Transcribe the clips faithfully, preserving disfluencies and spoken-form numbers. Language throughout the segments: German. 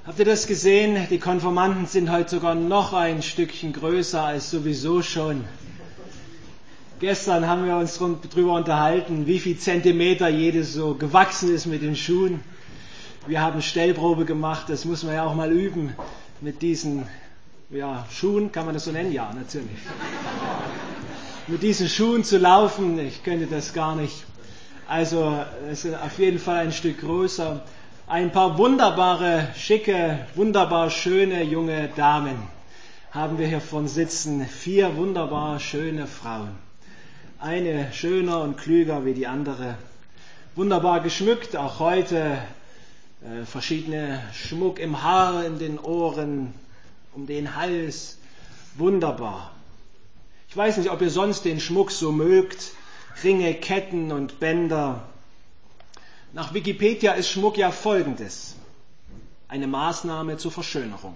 Habt ihr das gesehen? Die Konfirmanden sind heute sogar noch ein Stückchen größer als sowieso schon. Gestern haben wir uns darüber unterhalten, wie viel Zentimeter jedes so gewachsen ist mit den Schuhen. Wir haben Stellprobe gemacht, das muss man ja auch mal üben mit diesen ja, Schuhen, kann man das so nennen? Ja, natürlich. Mit diesen Schuhen zu laufen, ich könnte das gar nicht. Also es ist auf jeden Fall ein Stück größer. Ein paar wunderbare, schicke, wunderbar schöne junge Damen haben wir hier vorn sitzen. Vier wunderbar schöne Frauen. Eine schöner und klüger wie die andere. Wunderbar geschmückt, auch heute. Äh, verschiedene Schmuck im Haar, in den Ohren, um den Hals. Wunderbar. Ich weiß nicht, ob ihr sonst den Schmuck so mögt. Ringe, Ketten und Bänder. Nach Wikipedia ist Schmuck ja Folgendes: eine Maßnahme zur Verschönerung,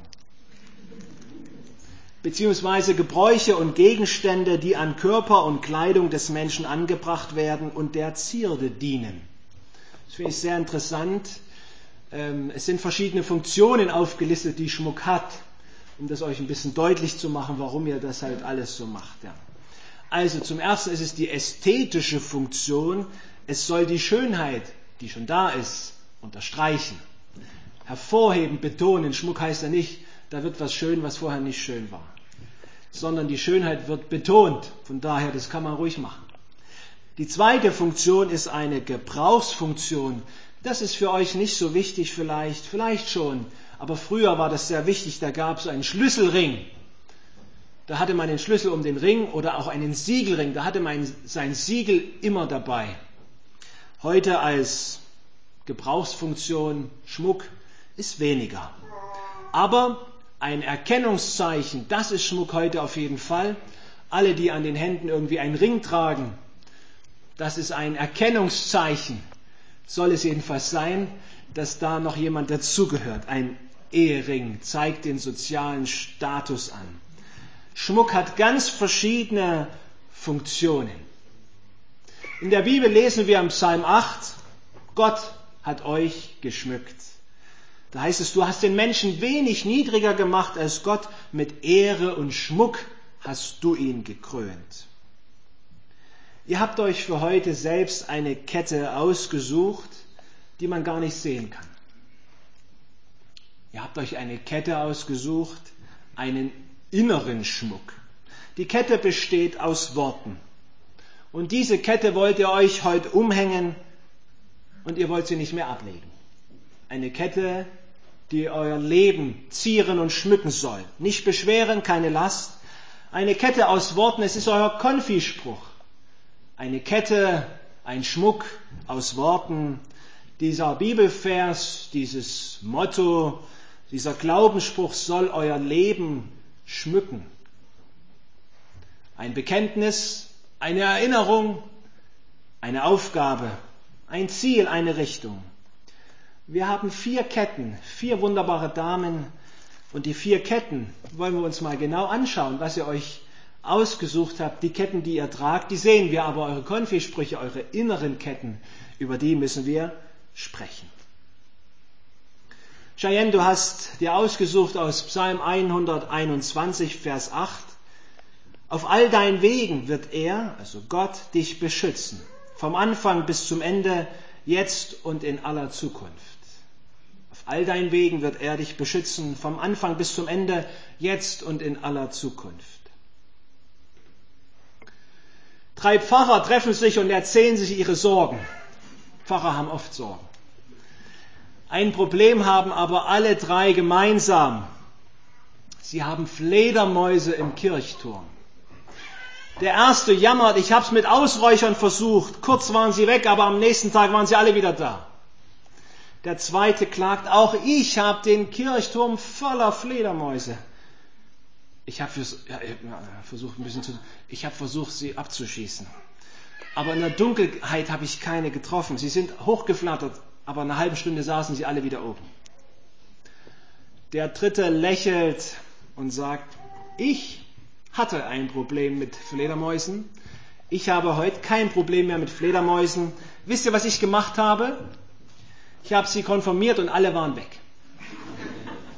beziehungsweise Gebräuche und Gegenstände, die an Körper und Kleidung des Menschen angebracht werden und der Zierde dienen. Das finde ich sehr interessant. Es sind verschiedene Funktionen aufgelistet, die Schmuck hat, um das euch ein bisschen deutlich zu machen, warum ihr das halt alles so macht. Ja. Also zum Ersten ist es die ästhetische Funktion. Es soll die Schönheit, die schon da ist, unterstreichen, hervorheben, betonen. Schmuck heißt ja nicht, da wird was schön, was vorher nicht schön war, sondern die Schönheit wird betont. Von daher, das kann man ruhig machen. Die zweite Funktion ist eine Gebrauchsfunktion. Das ist für euch nicht so wichtig vielleicht, vielleicht schon, aber früher war das sehr wichtig. Da gab es einen Schlüsselring. Da hatte man den Schlüssel um den Ring oder auch einen Siegelring. Da hatte man sein Siegel immer dabei. Heute als Gebrauchsfunktion Schmuck ist weniger. Aber ein Erkennungszeichen, das ist Schmuck heute auf jeden Fall. Alle, die an den Händen irgendwie einen Ring tragen, das ist ein Erkennungszeichen. Soll es jedenfalls sein, dass da noch jemand dazugehört. Ein Ehering zeigt den sozialen Status an. Schmuck hat ganz verschiedene Funktionen. In der Bibel lesen wir im Psalm acht, Gott hat euch geschmückt. Da heißt es, du hast den Menschen wenig niedriger gemacht als Gott, mit Ehre und Schmuck hast du ihn gekrönt. Ihr habt euch für heute selbst eine Kette ausgesucht, die man gar nicht sehen kann. Ihr habt euch eine Kette ausgesucht, einen inneren Schmuck. Die Kette besteht aus Worten. Und diese Kette wollt ihr euch heute umhängen und ihr wollt sie nicht mehr ablegen. Eine Kette, die euer Leben zieren und schmücken soll. Nicht beschweren, keine Last. Eine Kette aus Worten, es ist euer Konfispruch. Eine Kette, ein Schmuck aus Worten. Dieser Bibelvers, dieses Motto, dieser Glaubensspruch soll euer Leben schmücken. Ein Bekenntnis, eine Erinnerung, eine Aufgabe, ein Ziel, eine Richtung. Wir haben vier Ketten, vier wunderbare Damen, und die vier Ketten wollen wir uns mal genau anschauen, was ihr euch ausgesucht habt. Die Ketten, die ihr tragt, die sehen wir, aber eure Konfisprüche, eure inneren Ketten, über die müssen wir sprechen. Cheyenne, du hast dir ausgesucht aus Psalm hunderteinundzwanzig, Vers acht. Auf all deinen Wegen wird er, also Gott, dich beschützen. Vom Anfang bis zum Ende, jetzt und in aller Zukunft. Auf all deinen Wegen wird er dich beschützen. Vom Anfang bis zum Ende, jetzt und in aller Zukunft. Drei Pfarrer treffen sich und erzählen sich ihre Sorgen. Pfarrer haben oft Sorgen. Ein Problem haben aber alle drei gemeinsam. Sie haben Fledermäuse im Kirchturm. Der erste jammert, ich habe es mit Ausräuchern versucht. Kurz waren sie weg, aber am nächsten Tag waren sie alle wieder da. Der zweite klagt, auch ich habe den Kirchturm voller Fledermäuse. Ich habe ja, versucht, ein bisschen zu, ich habe versucht, sie abzuschießen. Aber in der Dunkelheit habe ich keine getroffen. Sie sind hochgeflattert, aber in einer halben Stunde saßen sie alle wieder oben. Der dritte lächelt und sagt, ich hatte ein Problem mit Fledermäusen. Ich habe heute kein Problem mehr mit Fledermäusen. Wisst ihr, was ich gemacht habe? Ich habe sie konfirmiert und alle waren weg.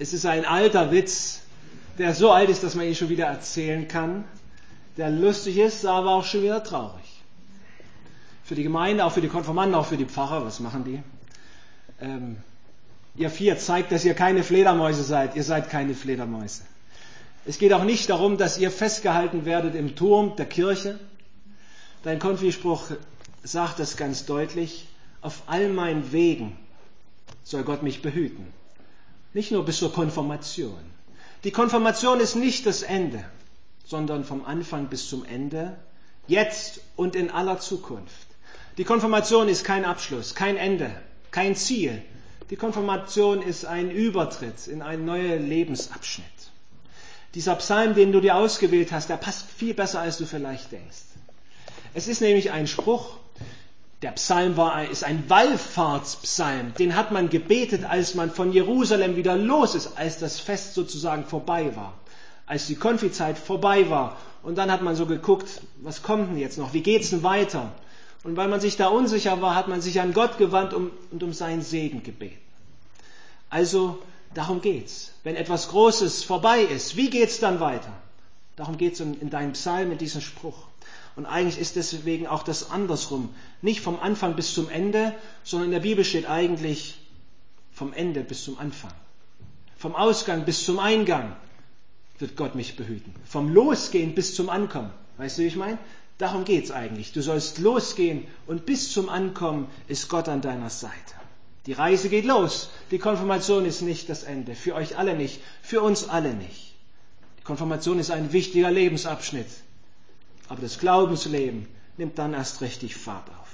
Es ist ein alter Witz, der so alt ist, dass man ihn schon wieder erzählen kann, der lustig ist, aber auch schon wieder traurig. Für die Gemeinde, auch für die Konfirmanden, auch für die Pfarrer, was machen die? Ähm, ihr vier zeigt, dass ihr keine Fledermäuse seid. Ihr seid keine Fledermäuse. Es geht auch nicht darum, dass ihr festgehalten werdet im Turm der Kirche. Dein Konfispruch sagt das ganz deutlich. Auf all meinen Wegen soll Gott mich behüten. Nicht nur bis zur Konfirmation. Die Konfirmation ist nicht das Ende, sondern vom Anfang bis zum Ende, jetzt und in aller Zukunft. Die Konfirmation ist kein Abschluss, kein Ende, kein Ziel. Die Konfirmation ist ein Übertritt in einen neuen Lebensabschnitt. Dieser Psalm, den du dir ausgewählt hast, der passt viel besser, als du vielleicht denkst. Es ist nämlich ein Spruch, der Psalm war, ist ein Wallfahrtspsalm. Den hat man gebetet, als man von Jerusalem wieder los ist, als das Fest sozusagen vorbei war, als die Konfizeit vorbei war. Und dann hat man so geguckt, was kommt denn jetzt noch, wie geht's denn weiter? Und weil man sich da unsicher war, hat man sich an Gott gewandt um, und um seinen Segen gebeten. Also darum geht's. Wenn etwas Großes vorbei ist, wie geht's dann weiter? Darum geht's in, in deinem Psalm, in diesem Spruch. Und eigentlich ist deswegen auch das andersrum. Nicht vom Anfang bis zum Ende, sondern in der Bibel steht eigentlich vom Ende bis zum Anfang. Vom Ausgang bis zum Eingang wird Gott mich behüten. Vom Losgehen bis zum Ankommen. Weißt du, wie ich meine? Darum geht's eigentlich. Du sollst losgehen und bis zum Ankommen ist Gott an deiner Seite. Die Reise geht los. Die Konfirmation ist nicht das Ende. Für euch alle nicht. Für uns alle nicht. Die Konfirmation ist ein wichtiger Lebensabschnitt. Aber das Glaubensleben nimmt dann erst richtig Fahrt auf.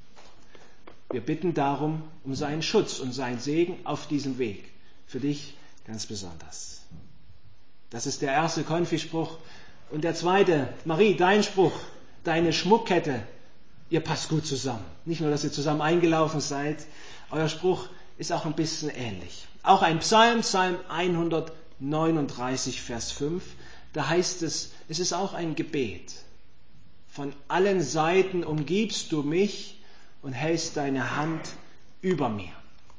Wir bitten darum um seinen Schutz und seinen Segen auf diesem Weg. Für dich ganz besonders. Das ist der erste Konfispruch. Und der zweite, Marie, dein Spruch, deine Schmuckkette, ihr passt gut zusammen. Nicht nur, dass ihr zusammen eingelaufen seid, euer Spruch ist auch ein bisschen ähnlich. Auch ein Psalm, Psalm hundertneununddreißig, Vers fünf, da heißt es, es ist auch ein Gebet. Von allen Seiten umgibst du mich und hältst deine Hand über mir.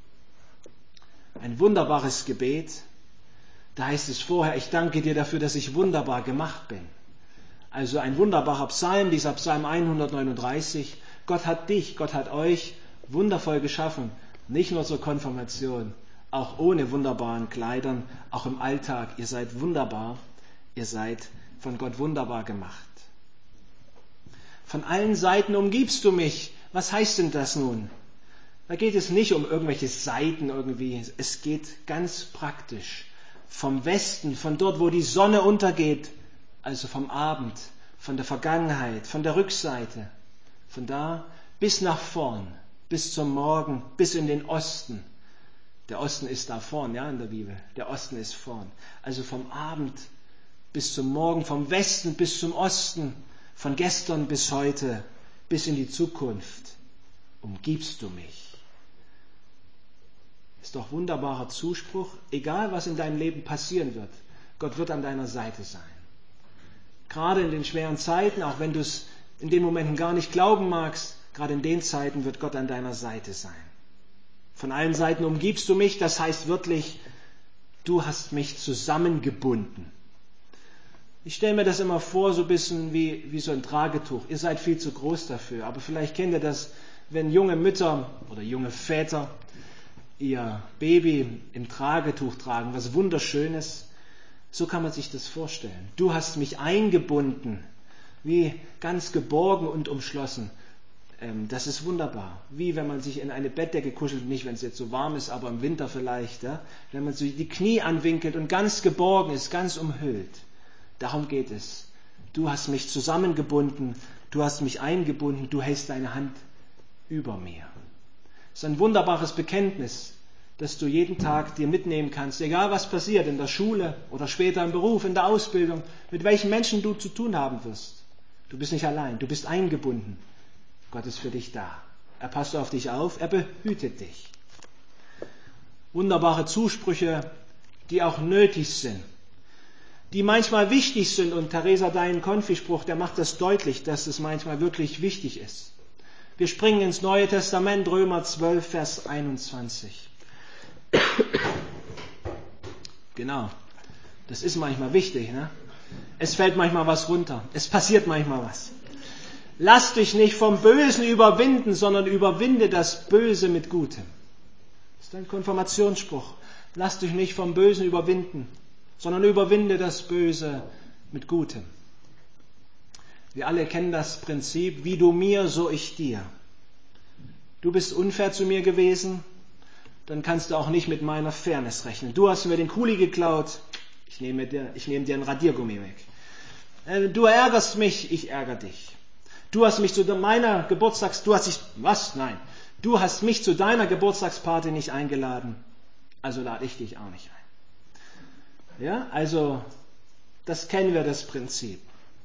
Ein wunderbares Gebet. Da heißt es vorher, ich danke dir dafür, dass ich wunderbar gemacht bin. Also ein wunderbarer Psalm, dieser Psalm hundertneununddreißig. Gott hat dich, Gott hat euch wundervoll geschaffen. Nicht nur zur Konfirmation, auch ohne wunderbaren Kleidern, auch im Alltag. Ihr seid wunderbar, ihr seid von Gott wunderbar gemacht. Von allen Seiten umgibst du mich. Was heißt denn das nun? Da geht es nicht um irgendwelche Seiten irgendwie. Es geht ganz praktisch. Vom Westen, von dort, wo die Sonne untergeht, also vom Abend, von der Vergangenheit, von der Rückseite, von da bis nach vorn, bis zum Morgen, bis in den Osten. Der Osten ist da vorn, ja, in der Bibel. Der Osten ist vorn. Also vom Abend bis zum Morgen, vom Westen bis zum Osten, von gestern bis heute, bis in die Zukunft, umgibst du mich. Ist doch wunderbarer Zuspruch, egal was in deinem Leben passieren wird, Gott wird an deiner Seite sein. Gerade in den schweren Zeiten, auch wenn du es in den Momenten gar nicht glauben magst, gerade in den Zeiten wird Gott an deiner Seite sein. Von allen Seiten umgibst du mich, das heißt wirklich, du hast mich zusammengebunden. Ich stelle mir das immer vor, so ein bisschen wie, wie so ein Tragetuch. Ihr seid viel zu groß dafür, aber vielleicht kennt ihr das, wenn junge Mütter oder junge Väter ihr Baby im Tragetuch tragen, was Wunderschönes. So kann man sich das vorstellen. Du hast mich eingebunden, wie ganz geborgen und umschlossen. Das ist wunderbar. Wie wenn man sich in eine Bettdecke kuschelt, nicht wenn es jetzt so warm ist, aber im Winter vielleicht, ja? Wenn man sich die Knie anwinkelt und ganz geborgen ist, ganz umhüllt. Darum geht es. Du hast mich zusammengebunden, du hast mich eingebunden, du hältst deine Hand über mir. Das ist ein wunderbares Bekenntnis, das du jeden Tag dir mitnehmen kannst, egal was passiert, in der Schule oder später im Beruf, in der Ausbildung, mit welchen Menschen du zu tun haben wirst. Du bist nicht allein, du bist eingebunden. Gott ist für dich da. Er passt auf dich auf, er behütet dich. Wunderbare Zusprüche, die auch nötig sind, die manchmal wichtig sind. Und Theresa, dein Konfispruch, der macht das deutlich, dass es manchmal wirklich wichtig ist. Wir springen ins Neue Testament, Römer zwölf, Vers einundzwanzig. Genau. Das ist manchmal wichtig, ne? Es fällt manchmal was runter. Es passiert manchmal was. Lass dich nicht vom Bösen überwinden, sondern überwinde das Böse mit Gutem. Das ist ein Konfirmationsspruch. Lass dich nicht vom Bösen überwinden, sondern überwinde das Böse mit Gutem. Wir alle kennen das Prinzip, wie du mir, so ich dir. Du bist unfair zu mir gewesen, dann kannst du auch nicht mit meiner Fairness rechnen. Du hast mir den Kuli geklaut, ich nehme dir, ich nehme dir ein Radiergummi weg. Du ärgerst mich, ich ärgere dich. Du hast mich zu meiner Geburtstags... Du hast dich... Was? Nein. Du hast mich zu deiner Geburtstagsparty nicht eingeladen, also lade ich dich auch nicht ein. Ja, also das kennen wir, das Prinzip.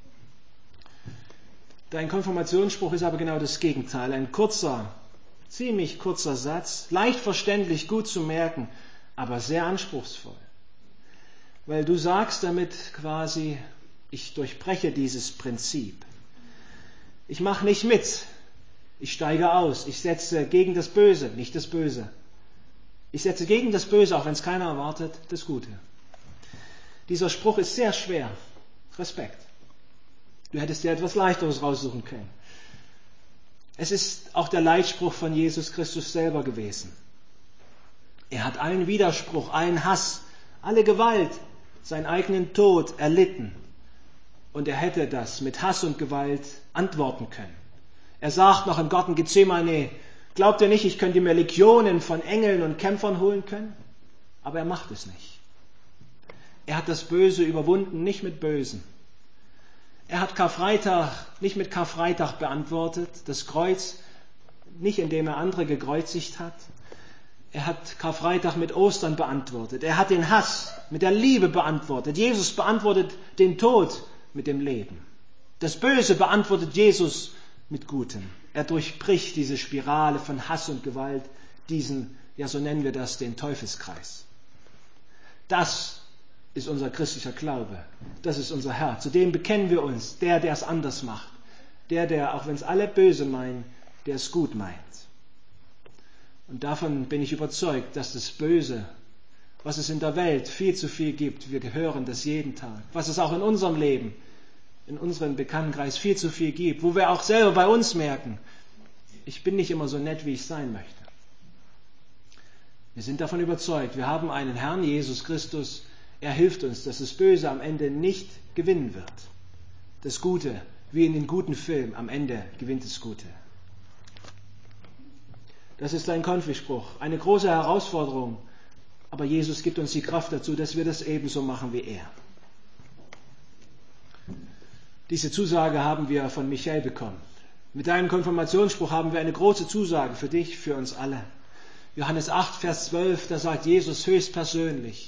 Dein Konfirmationsspruch ist aber genau das Gegenteil. Ein kurzer, ziemlich kurzer Satz, leicht verständlich, gut zu merken, aber sehr anspruchsvoll. Weil du sagst damit quasi, ich durchbreche dieses Prinzip. Ich mache nicht mit. Ich steige aus. Ich setze gegen das Böse, nicht das Böse. Ich setze gegen das Böse, auch wenn es keiner erwartet, das Gute. Dieser Spruch ist sehr schwer. Respekt. Du hättest dir etwas Leichteres raussuchen können. Es ist auch der Leitspruch von Jesus Christus selber gewesen. Er hat allen Widerspruch, allen Hass, alle Gewalt, seinen eigenen Tod erlitten. Und er hätte das mit Hass und Gewalt antworten können. Er sagt noch im Garten Gethsemane, glaubt ihr nicht, ich könnte mir Legionen von Engeln und Kämpfern holen können? Aber er macht es nicht. Er hat das Böse überwunden, nicht mit Bösen. Er hat Karfreitag nicht mit Karfreitag beantwortet, das Kreuz nicht, indem er andere gekreuzigt hat. Er hat Karfreitag mit Ostern beantwortet. Er hat den Hass mit der Liebe beantwortet. Jesus beantwortet den Tod mit dem Leben. Das Böse beantwortet Jesus mit Gutem. Er durchbricht diese Spirale von Hass und Gewalt, diesen, ja so nennen wir das, den Teufelskreis. Das ist unser christlicher Glaube. Das ist unser Herr. Zu dem bekennen wir uns. Der, der es anders macht. Der, der, auch wenn es alle böse meinen, der es gut meint. Und davon bin ich überzeugt, dass das Böse, was es in der Welt viel zu viel gibt, wir hören das jeden Tag, was es auch in unserem Leben, in unserem Bekanntenkreis viel zu viel gibt, wo wir auch selber bei uns merken, ich bin nicht immer so nett, wie ich sein möchte. Wir sind davon überzeugt, wir haben einen Herrn, Jesus Christus, er hilft uns, dass das Böse am Ende nicht gewinnen wird. Das Gute, wie in den guten Filmen, am Ende gewinnt das Gute. Das ist ein Konfispruch, eine große Herausforderung, aber Jesus gibt uns die Kraft dazu, dass wir das ebenso machen wie er. Diese Zusage haben wir von Michael bekommen. Mit deinem Konfirmationsspruch haben wir eine große Zusage für dich, für uns alle. Johannes acht, Vers zwölf, da sagt Jesus höchstpersönlich,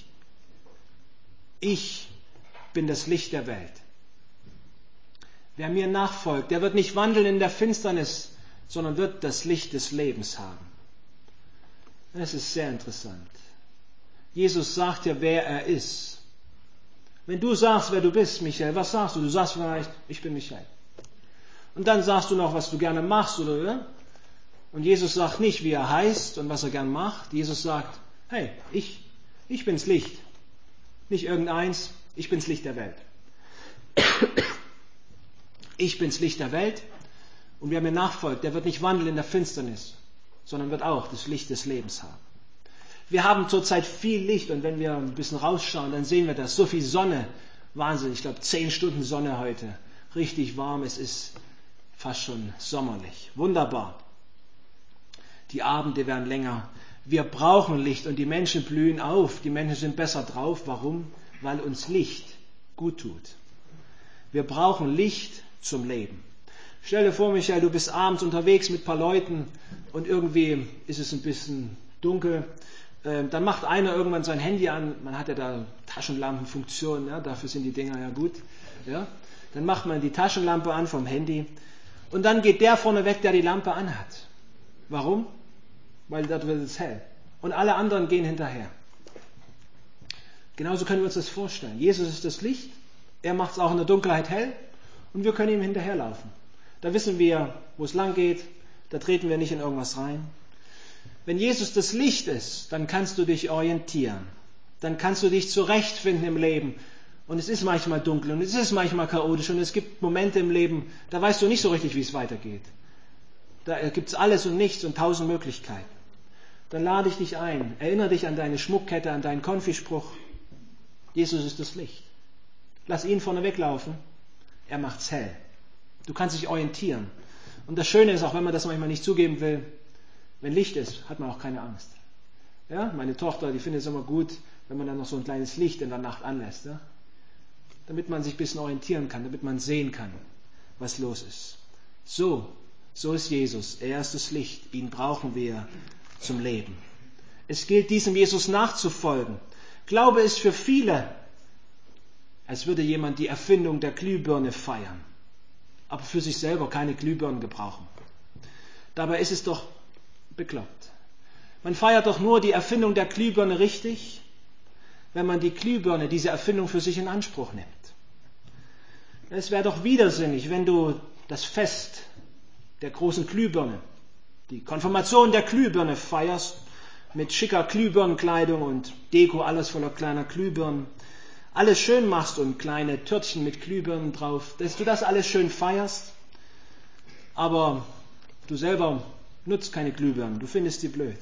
ich bin das Licht der Welt. Wer mir nachfolgt, der wird nicht wandeln in der Finsternis, sondern wird das Licht des Lebens haben. Das ist sehr interessant. Jesus sagt ja, wer er ist. Wenn du sagst, wer du bist, Michael, was sagst du? Du sagst vielleicht, ich bin Michael. Und dann sagst du noch, was du gerne machst, oder? Und Jesus sagt nicht, wie er heißt und was er gern macht. Jesus sagt, hey, ich, ich bin's Licht. Nicht irgendeins, ich bin's Licht der Welt. Ich bin's Licht der Welt. Und wer mir nachfolgt, der wird nicht wandeln in der Finsternis, sondern wird auch das Licht des Lebens haben. Wir haben zurzeit viel Licht und wenn wir ein bisschen rausschauen, dann sehen wir das. So viel Sonne, Wahnsinn, ich glaube zehn Stunden Sonne heute. Richtig warm, es ist fast schon sommerlich. Wunderbar. Die Abende werden länger. Wir brauchen Licht und die Menschen blühen auf. Die Menschen sind besser drauf. Warum? Weil uns Licht gut tut. Wir brauchen Licht zum Leben. Stell dir vor, Michael, du bist abends unterwegs mit ein paar Leuten und irgendwie ist es ein bisschen dunkel. Dann macht einer irgendwann sein Handy an. Man hat ja da Taschenlampenfunktion, ja, dafür sind die Dinger ja gut. Ja. Dann macht man die Taschenlampe an vom Handy und dann geht der vorne weg, der die Lampe anhat. Warum? Weil dort wird es hell. Und alle anderen gehen hinterher. Genauso können wir uns das vorstellen. Jesus ist das Licht, er macht es auch in der Dunkelheit hell und wir können ihm hinterherlaufen. Da wissen wir, wo es lang geht, da treten wir nicht in irgendwas rein. Wenn Jesus das Licht ist, dann kannst du dich orientieren. dann kannst du dich zurechtfinden im Leben. Und es ist manchmal dunkel und es ist manchmal chaotisch und es gibt Momente im Leben, da weißt du nicht so richtig, wie es weitergeht. Da gibt es alles und nichts und tausend Möglichkeiten. Dann lade ich dich ein, erinnere dich an deine Schmuckkette, an deinen Konfispruch. Jesus ist das Licht. Lass ihn vorne weglaufen, er macht's hell. Du kannst dich orientieren. Und das Schöne ist, auch wenn man das manchmal nicht zugeben will, wenn Licht ist, hat man auch keine Angst. Ja, meine Tochter, die findet es immer gut, wenn man dann noch so ein kleines Licht in der Nacht anlässt. Ja? Damit man sich ein bisschen orientieren kann, damit man sehen kann, was los ist. So, so ist Jesus. Er ist das Licht. Ihn brauchen wir zum Leben. Es gilt, diesem Jesus nachzufolgen. Glaube ist für viele, als würde jemand die Erfindung der Glühbirne feiern, aber für sich selber keine Glühbirnen gebrauchen. Dabei ist es doch bekloppt. Man feiert doch nur die Erfindung der Glühbirne richtig, wenn man die Glühbirne, diese Erfindung für sich in Anspruch nimmt. Es wäre doch widersinnig, wenn du das Fest der großen Glühbirne, die Konfirmation der Glühbirne feierst, mit schicker Glühbirnenkleidung und Deko, alles voller kleiner Glühbirnen, alles schön machst und kleine Törtchen mit Glühbirnen drauf, dass du das alles schön feierst, aber du selber nutzt keine Glühbirnen, du findest die blöd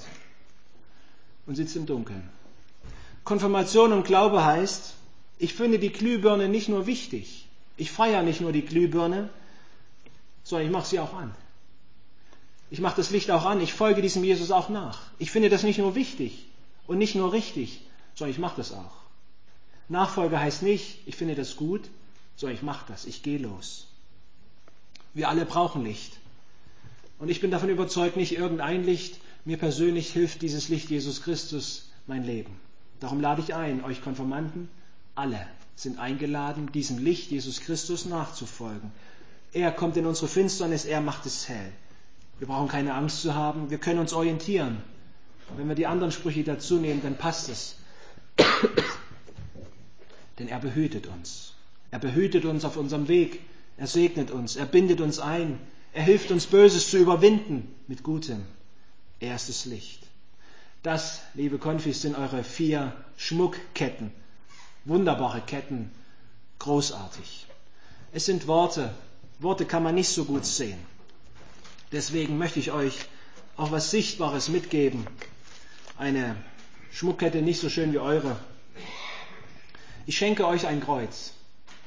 und sitzt im Dunkeln. Konfirmation und Glaube heißt, ich finde die Glühbirne nicht nur wichtig, ich feiere nicht nur die Glühbirne, sondern ich mache sie auch an. Ich mache das Licht auch an, ich folge diesem Jesus auch nach. Ich finde das nicht nur wichtig und nicht nur richtig, sondern ich mache das auch. Nachfolge heißt nicht, ich finde das gut, sondern ich mache das, ich gehe los. Wir alle brauchen Licht. Und ich bin davon überzeugt, nicht irgendein Licht, mir persönlich hilft dieses Licht Jesus Christus mein Leben. Darum lade ich ein, euch Konfirmanden, alle sind eingeladen, diesem Licht Jesus Christus nachzufolgen. Er kommt in unsere Finsternis, er macht es hell. Wir brauchen keine Angst zu haben, wir können uns orientieren. Wenn wir die anderen Sprüche dazu nehmen, dann passt es. Denn er behütet uns. Er behütet uns auf unserem Weg. Er segnet uns. Er bindet uns ein. Er hilft uns, Böses zu überwinden mit Gutem. Er ist das Licht. Das, liebe Konfis, sind eure vier Schmuckketten. Wunderbare Ketten. Großartig. Es sind Worte. Worte kann man nicht so gut sehen. Deswegen möchte ich euch auch was Sichtbares mitgeben. Eine Schmuckkette nicht so schön wie eure. Ich schenke euch ein Kreuz.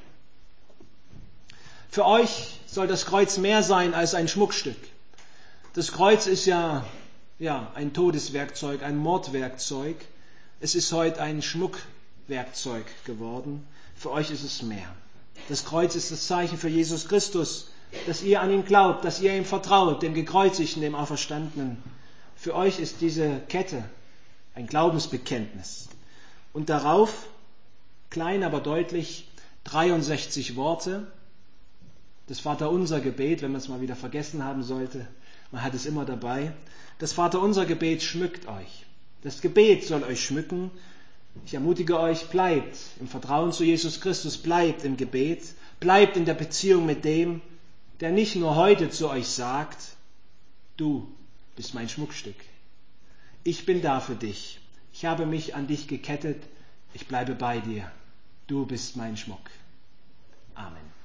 Für euch soll das Kreuz mehr sein als ein Schmuckstück. Das Kreuz ist ja, ja ein Todeswerkzeug, ein Mordwerkzeug. Es ist heute ein Schmuckwerkzeug geworden. Für euch ist es mehr. Das Kreuz ist das Zeichen für Jesus Christus, dass ihr an ihn glaubt, dass ihr ihm vertraut, dem Gekreuzigten, dem Auferstandenen. Für euch ist diese Kette ein Glaubensbekenntnis. Und darauf, klein aber deutlich, dreiundsechzig Worte. Das Vaterunser Gebet, wenn man es mal wieder vergessen haben sollte, man hat es immer dabei. Das Vaterunser Gebet schmückt euch. Das Gebet soll euch schmücken. Ich ermutige euch, bleibt im Vertrauen zu Jesus Christus, bleibt im Gebet, bleibt in der Beziehung mit dem, der nicht nur heute zu euch sagt, du bist mein Schmuckstück. Ich bin da für dich. Ich habe mich an dich gekettet. Ich bleibe bei dir. Du bist mein Schmuck. Amen.